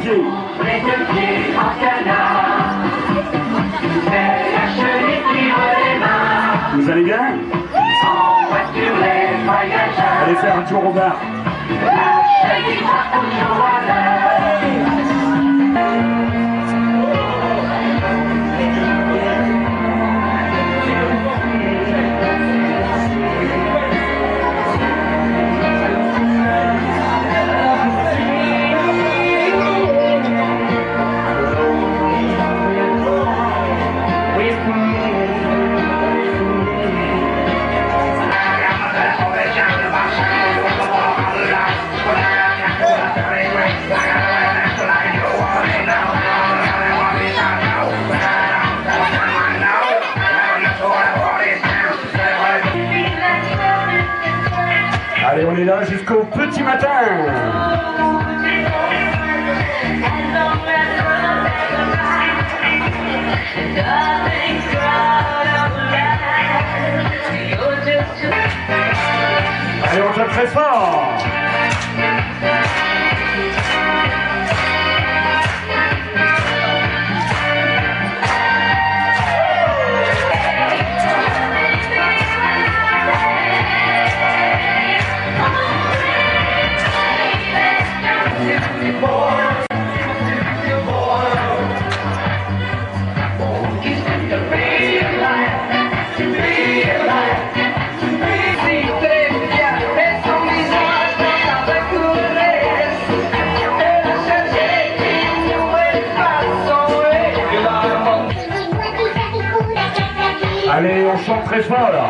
pieds. Les deux pieds en canard, mais la chenille qui les mains. Vous allez bien? En voiture les voyageurs. Allez faire un tour au bar. La chenille va toujours à l'heure. Allez, on est là jusqu'au petit matin. Allez, on tape très fort. Allez, on chante très fort là.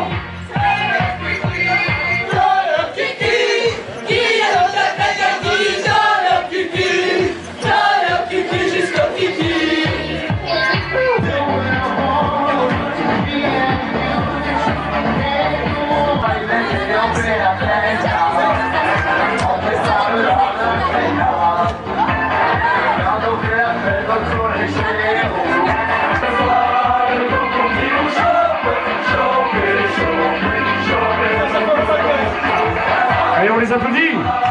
Allez, on les applaudit.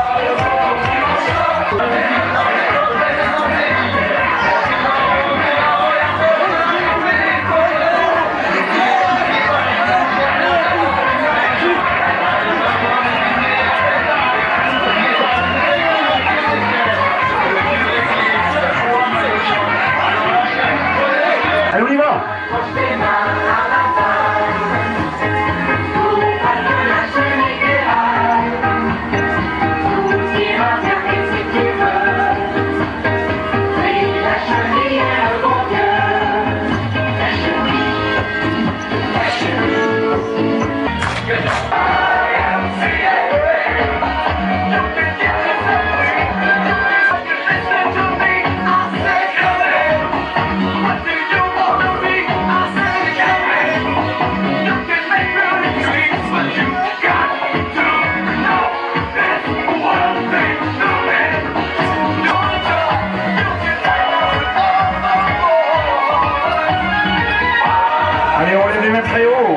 Allez, on y va. Allez, on les met très haut.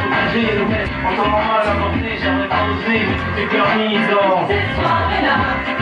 En temps normal, à porter, j'aimerais pas oser, mais tout est permis dans cette soirée-là.